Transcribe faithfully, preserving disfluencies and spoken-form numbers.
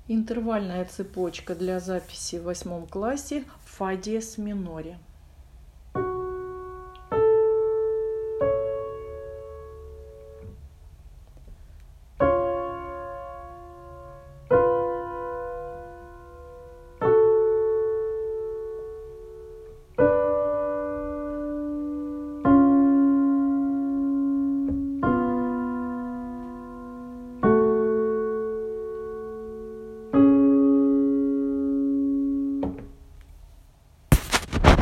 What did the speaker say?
Интервальная цепочка для записи в восьмом классе в фа диез миноре.